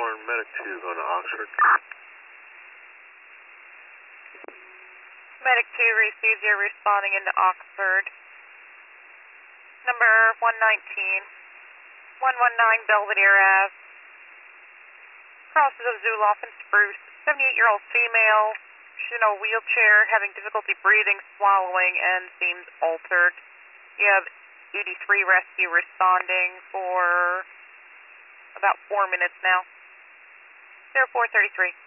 Airborne Medic 2 going to Oxford. Medic 2 receives you responding into Oxford. Number 119, 119 Belvedere Ave. Crosses of Zoloff and Spruce. 78-year-old female. She's in a wheelchair, having difficulty breathing, swallowing, and seems altered. You have 83 rescue responding for about 4 minutes now. 0433.